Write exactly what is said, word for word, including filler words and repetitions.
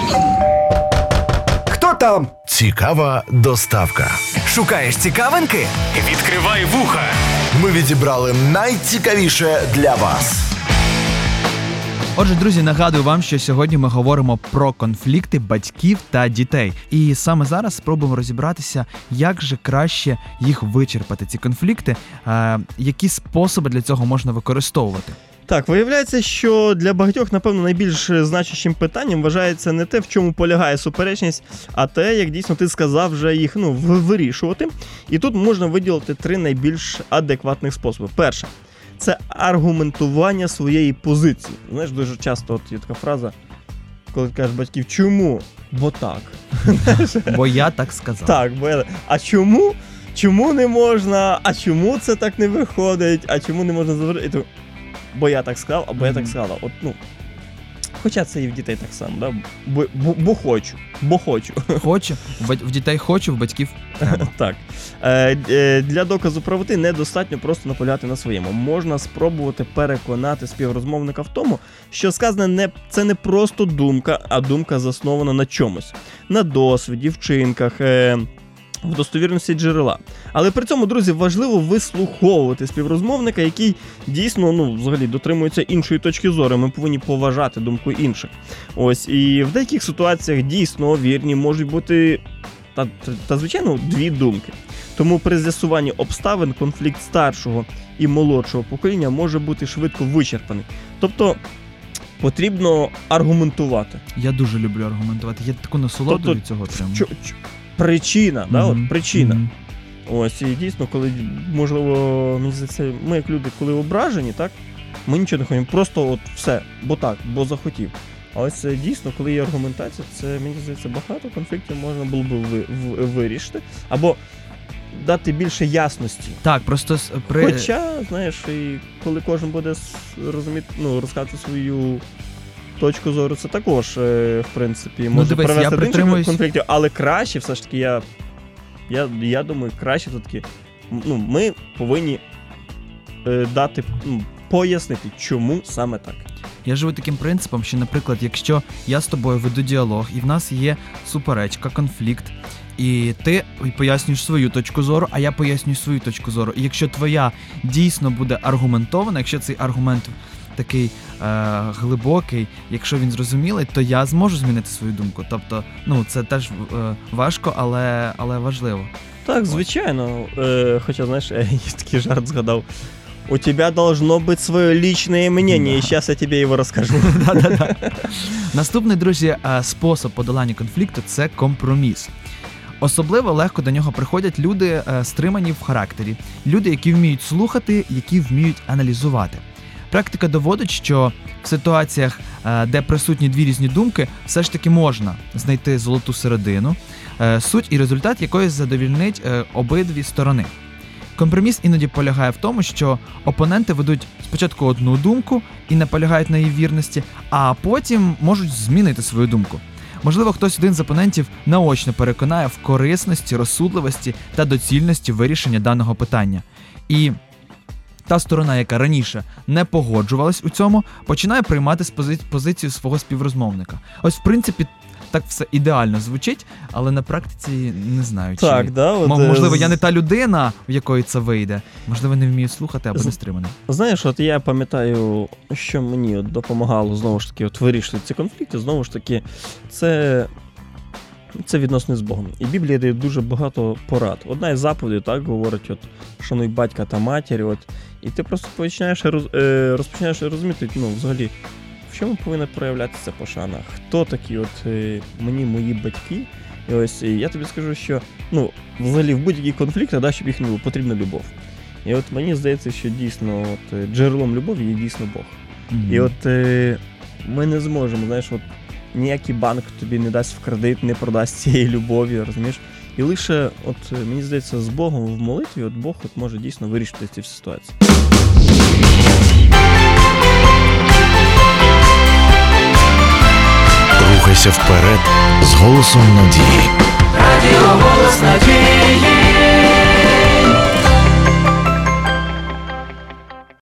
Хто там? Цікава доставка. Шукаєш цікавинки? Відкривай вуха. Ми відібрали найцікавіше для вас. Отже, друзі, нагадую вам, що сьогодні ми говоримо про конфлікти батьків та дітей. І саме зараз спробуємо розібратися, як же краще їх вичерпати, ці конфлікти, е, які способи для цього можна використовувати. Так, виявляється, що для багатьох, напевно, найбільш значущим питанням вважається не те, в чому полягає суперечність, а те, як дійсно ти сказав, вже їх ну, вирішувати. І тут можна виділити три найбільш адекватних способи. Перше – це аргументування своєї позиції. Знаєш, дуже часто от є така фраза, коли ти кажеш батьків, чому? Бо так. Бо я так сказав. Так, бо я... А чому? Чому не можна? А чому це так не виходить? А чому не можна завжди? Бо я так сказав, або я так сказала. От, ну, хоча це і в дітей так само, да? Бо, бо, бо хочу, бо хочу. Хочу, в дітей хочу, в батьків треба. Так. Е, е, для доказу правоти недостатньо просто наполягати на своєму. Можна спробувати переконати співрозмовника в тому, що сказане не, це не просто думка, а думка заснована на чомусь. На досвіді, вчинках, е, в достовірності джерела. Але при цьому, друзі, важливо вислуховувати співрозмовника, який дійсно, ну, взагалі, дотримується іншої точки зору. Ми повинні поважати думку інших. Ось, і в деяких ситуаціях дійсно вірні можуть бути, та, та, та звичайно, дві думки. Тому при з'ясуванні обставин конфлікт старшого і молодшого покоління може бути швидко вичерпаний. Тобто, потрібно аргументувати. Я дуже люблю аргументувати. Я таку насолоду Тобто, від цього отримую. Чо, чо, Причина, mm-hmm. да, от причина. Mm-hmm. Ось, і дійсно, коли, можливо, мені здається, ми як люди, коли ображені, так, ми нічого не хочемо, просто от все, бо так, бо захотів. А ось дійсно, коли є аргументація, це, мені здається, багато конфліктів можна було б ви, в, вирішити, або дати більше ясності. Так, просто при... Хоча, знаєш, і коли кожен буде розуміти, ну, розказати свою точку зору, це також, в принципі, може ну, привести до притримуюсь... інших конфліктів, але краще, все ж таки, я, я, я думаю, краще все-таки, ну, ми повинні е, дати, ну, пояснити, чому саме так. Я живу таким принципом, що, наприклад, якщо я з тобою веду діалог, і в нас є суперечка, конфлікт, і ти пояснюєш свою точку зору, а я пояснюю свою точку зору. І якщо твоя дійсно буде аргументована, якщо цей аргумент такий е, глибокий, якщо він зрозумілий, то я зможу змінити свою думку. Тобто, ну, це теж е, важко, але, але важливо. Так, звичайно. Е, хоча, знаєш, я такий жарт згадав. У тебя должно быть свое личное мнение, и сейчас я тебе его расскажу. Наступний, друзі, спосіб подолання конфлікту – це компроміс. Особливо легко до нього приходять люди стримані в характері, люди, які вміють слухати, які вміють аналізувати. Практика доводить, що в ситуаціях, де присутні дві різні думки, все ж таки можна знайти золоту середину, суть і результат якої задовільнить обидві сторони. Компроміс іноді полягає в тому, що опоненти ведуть спочатку одну думку і наполягають на її вірності, а потім можуть змінити свою думку. Можливо, хтось один з опонентів наочно переконає в корисності, розсудливості та доцільності вирішення даного питання. І та сторона, яка раніше не погоджувалась у цьому, починає приймати позицію свого співрозмовника. Ось, в принципі, так все ідеально звучить, але на практиці не знаю, чи... Так, да, от, Можливо, я не та людина, в якої це вийде. Можливо, не вмію слухати або не стриманий. Знаєш, от я пам'ятаю, що мені от допомагало, знову ж таки, от вирішити ці конфлікти, знову ж таки, це... Це відносини з Богом. І Біблія дає дуже багато порад. Одна із заповідей, так, говорить, от, шануй батька та матір, от, і ти просто починаєш, роз, е, розпочинаєш розуміти, ну, взагалі, в чому повинна проявлятися пошана? Хто такі от е, мені мої батьки? І ось, і я тобі скажу, що, ну, взагалі, в будь-який конфлікт, да, щоб їх не було, потрібна любов. І от мені здається, що дійсно от, джерелом любові є дійсно Бог. Mm-hmm. І от е, ми не зможемо, знаєш, от, ніякий банк тобі не дасть в кредит, не продасть цієї любові, розумієш? І лише, от, мені здається, з Богом в молитві, от Бог от може дійсно вирішити ці всі ситуації. Рухайся вперед з голосом надії. Радіо «Голос надії».